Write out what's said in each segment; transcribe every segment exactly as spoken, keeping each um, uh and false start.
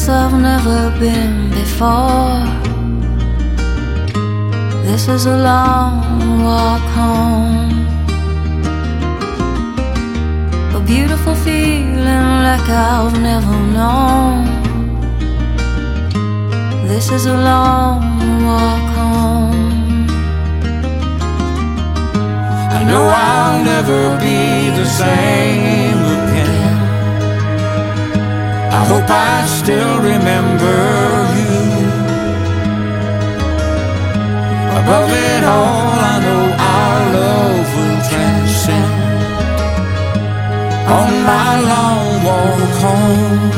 place I've never been before. This is a long walk home, a beautiful feeling like I've never known. This is a long walk home. I know I'll never be the same again. I hope I still remember you. Above it all, I know our love will transcend. On my long walk home,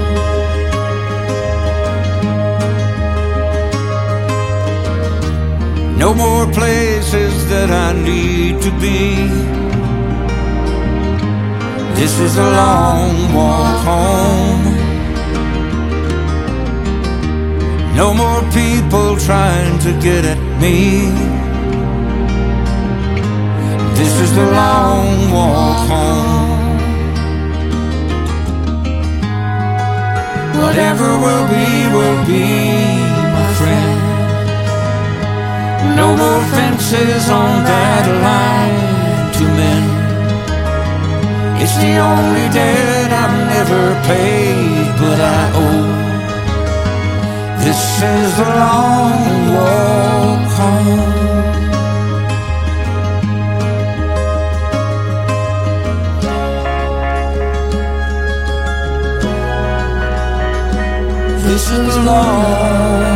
no more places that I need to be. This is a long walk home. No more people trying to get at me. This is the long walk home. Whatever will be, will be, my friend. No more fences on that line to mend. It's the only debt I've never paid, but I owe. This is the long walk home. This is the long